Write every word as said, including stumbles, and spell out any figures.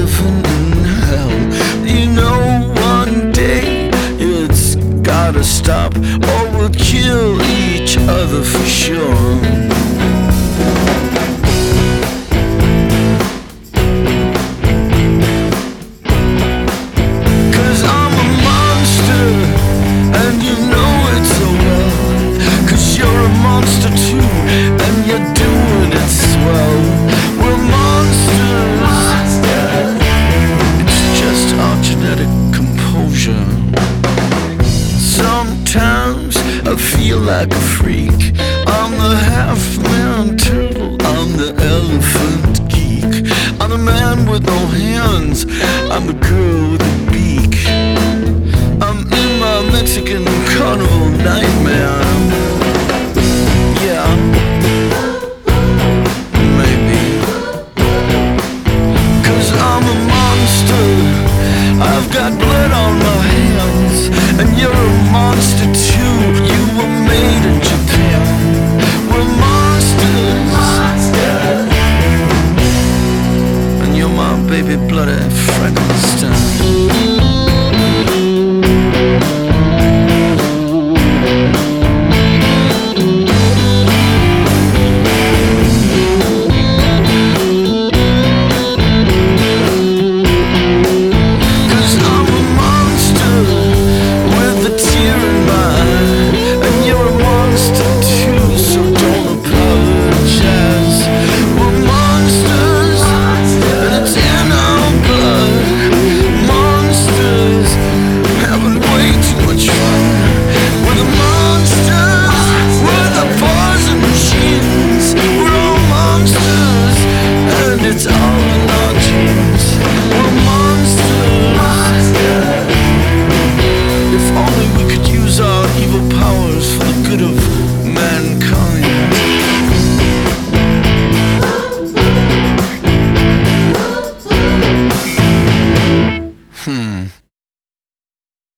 elephant in hell. You know one day it's gotta stop, or we'll kill each other for sure. Monster too, and you're doing it swell. We're monsters. monsters. It's just our genetic composure. Sometimes I feel like a freak. I'm the half-man turtle, I'm the elephant geek. I'm the man with no hands, I'm the girl with a beak. I'm in my Mexican carnival nightmare. Yeah, maybe. Cause I'm a monster, I've got blood on my hands, and you're a monster too. You were made in Japan. We're monsters, monsters. And you're my baby bloody Frankenstein. It's all in our genes. We're monsters. monsters. If only we could use our evil powers for the good of